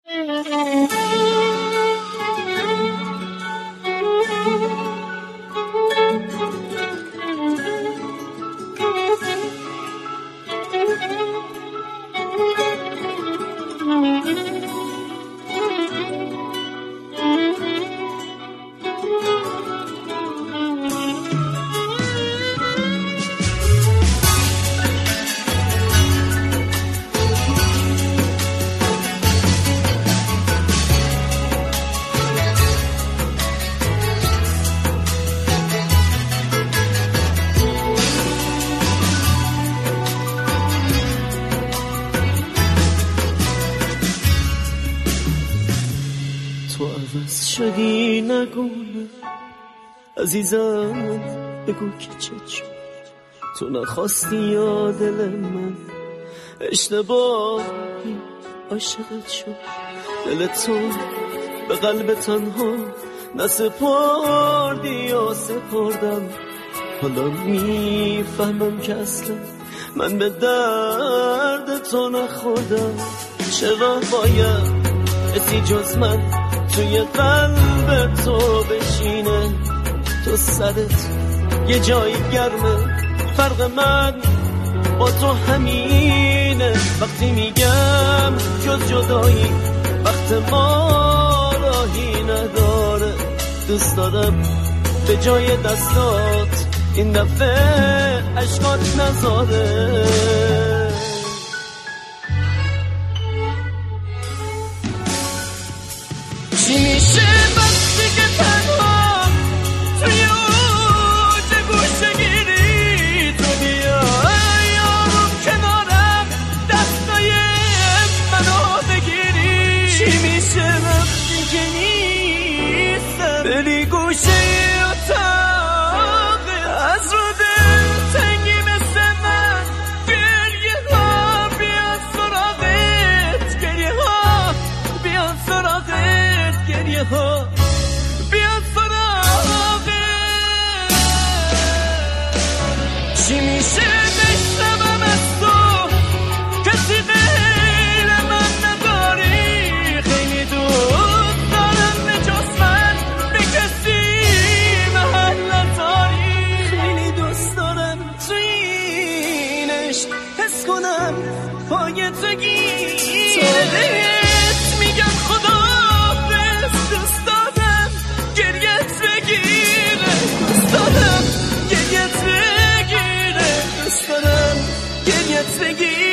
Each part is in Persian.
تو عوض شدی نگونه عزیزم، بگو که چه تو نخواستی یا دل من اشتباهی عاشقت شد. دل تو به قلب تنها نسپردی یا سپردم. حالا میفهمم که اصلا من به درد تو نخوردم. چرا باید کسی جز من توی قلب تو بشینه؟ تو سرت یه جایی گرمه، فرق من با تو همینه. وقتی میگم جز جدایی وقت ما راهی نداره. دوست دارم به جای دستات این دفعه عشقات نذاره. چی میشه وقتی که تنها توی اوج گوشه گیری تو بیای یارم کنارم دستای منو بگیری؟ چی میشه وقتی که نیستم بری گوشه اتاقه از رو دل تنگی مثل من؟ گریه ها بیان سراغت، گریه ها بیان سراغت، گریه ها بیان سراغت. چی میشه بشنوم از تو کسی غیر من نداری؟ خیلی دوست دارم نجاست من به کسی محل نداری. خیلی دوست دارم تو این عشق حس کنم پای تو گیره. میگم خدا دوست دارم گریت بگیره، دوست دارم گریت بگیره، دوست دارم گریت بگیره.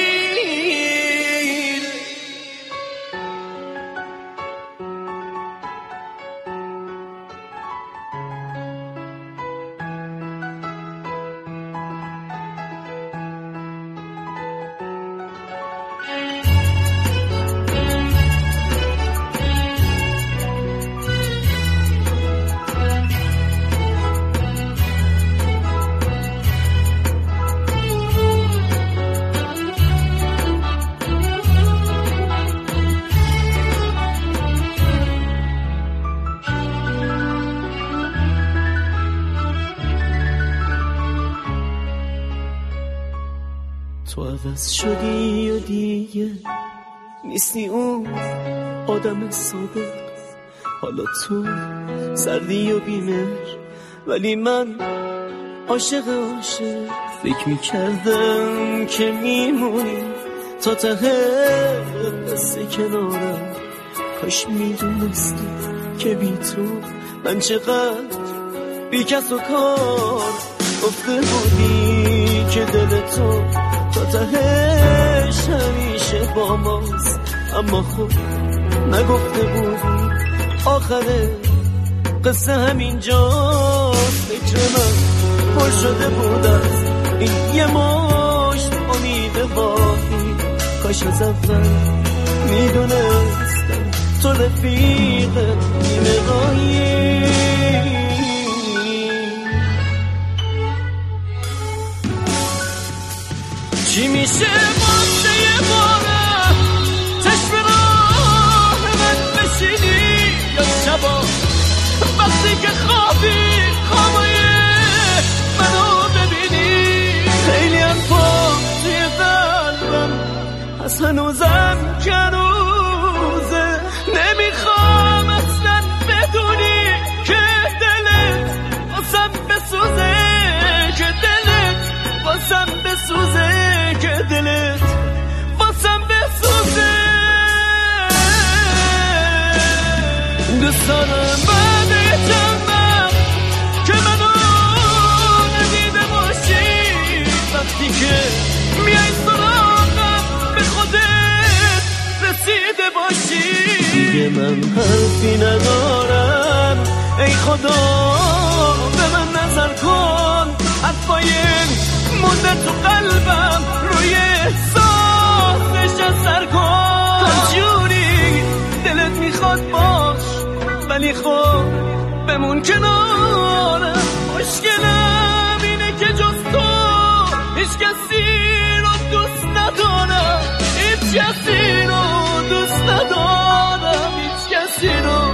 تو عوض شدی و دیگه نیستی اون آدم صادق. حالا تو سردی و بیمهر ولی من عاشق. فکر میکردم که میمونی تا ته قصه کنارم. کاش میدونستی که بی تو من چقدر بی کس و کار. گفته بودی که دل تو تا تهش همیشه با ماست، اما خب نگفته بودی آخر قصه همینجاست. فکر من پر شده بود از این یه مشت امید واهی. کاش از اول میدونستم تو رفیق نیمه راهی. چی میشه واسه یه باره چشم راه من بشینی یا شبا وقتی که خوابی خوابای منو ببینی؟ خیلی هم پا توی قلبم از هنوزم که روزه دلت واسم بسوزه. دوست دارم بعد چند وقت که منو ندیده باشی، وقتی که میای سراغم به خودت رسیده باشی. دیگه من حرفی ندارم، ای خدا به من نظر کن. حرفای مونده تو قلبم روی احساسش اثر کن. هر جوری دلت میخواد باش، ولی خب بمون کنارم. مشکلم اینه که جز تو هیچ کسی رو دوست ندارم، هیچ کسی رو دوست ندارم، هیچ کسی رو